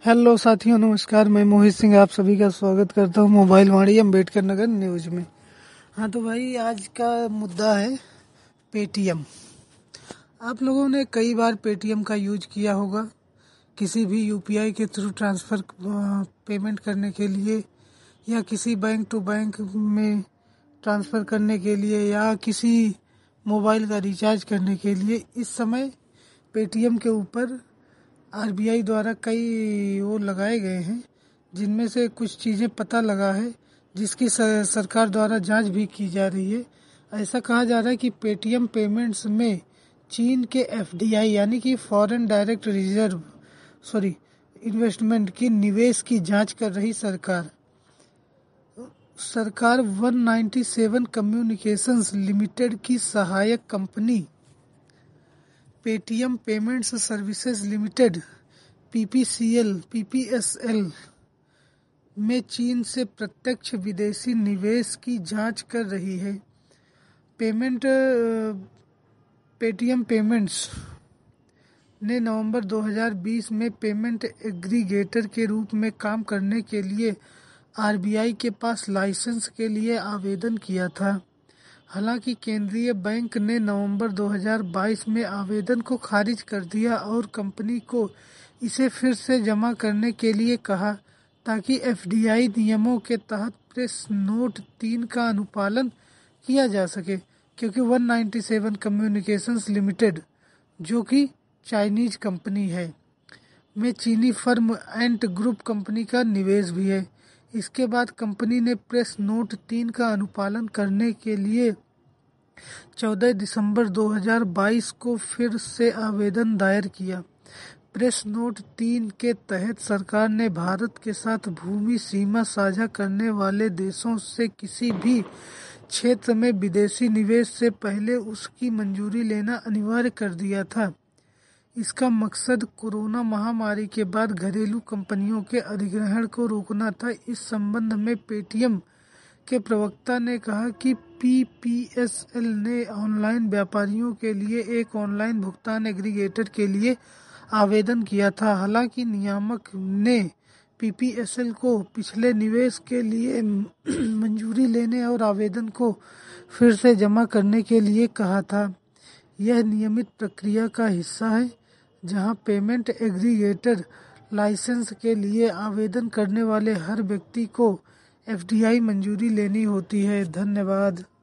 Hello साथियों, नमस्कार। मैं मोहित सिंह आप सभी का स्वागत करता हूं मोबाइल वाणी अम्बेडकर नगर न्यूज में। हाँ तो भाई, आज का मुद्दा है पेटीएम। आप लोगों ने कई बार पेटीएम का यूज किया होगा, किसी भी यूपीआई के थ्रू ट्रांसफ़र पेमेंट करने के लिए, या किसी बैंक टू बैंक में ट्रांसफ़र करने के लिए, या किसी मोबाइल का रिचार्ज करने के लिए। इस समय पेटीएम के ऊपर आरबीआई द्वारा कई वो लगाए गए हैं, जिनमें से कुछ चीज़ें पता लगा है, जिसकी सरकार द्वारा जांच भी की जा रही है। ऐसा कहा जा रहा है कि पेटीएम पेमेंट्स में चीन के एफडीआई यानी कि फॉरेन डायरेक्ट रिजर्व इन्वेस्टमेंट की निवेश की जांच कर रही सरकार 197 कम्युनिकेशंस लिमिटेड की सहायक company Paytm Payments Services Limited PPSL में चीन से प्रत्यक्ष विदेशी निवेश की जांच कर रही है। पेटीएम पेमेंट्स ने नवंबर 2020 में पेमेंट एग्रीगेटर के रूप में काम करने के लिए आरबीआई के पास लाइसेंस के लिए आवेदन किया था। हालांकि केंद्रीय बैंक ने नवंबर 2022 में आवेदन को खारिज कर दिया और कंपनी को इसे फिर से जमा करने के लिए कहा, ताकि एफडीआई नियमों के तहत प्रेस नोट 3 का अनुपालन किया जा सके, क्योंकि 197 कम्युनिकेशंस लिमिटेड, जो कि चाइनीज कंपनी है, में चीनी फर्म एंट ग्रुप कंपनी का निवेश भी है। इसके बाद कंपनी ने प्रेस नोट 3 का अनुपालन करने के लिए 14 दिसंबर 2022 को फिर से आवेदन दायर किया। प्रेस नोट 3 के तहत सरकार ने भारत के साथ भूमि सीमा साझा करने वाले देशों से किसी भी क्षेत्र में विदेशी निवेश से पहले उसकी मंजूरी लेना अनिवार्य कर दिया था। इसका मकसद कोरोना महामारी के बाद घरेलू कंपनियों के अधिग्रहण को रोकना था। इस संबंध में पेटीएम के प्रवक्ता ने कहा कि पीपीएसएल ने ऑनलाइन व्यापारियों के लिए एक ऑनलाइन भुगतान एग्रीगेटर के लिए आवेदन किया था। हालांकि नियामक ने पीपीएसएल को पिछले निवेश के लिए मंजूरी लेने और आवेदन को फिर से जमा करने के लिए कहा था। यह नियमित प्रक्रिया का हिस्सा है, जहां पेमेंट एग्रीगेटर लाइसेंस के लिए आवेदन करने वाले हर व्यक्ति को एफडीआई मंजूरी लेनी होती है। धन्यवाद।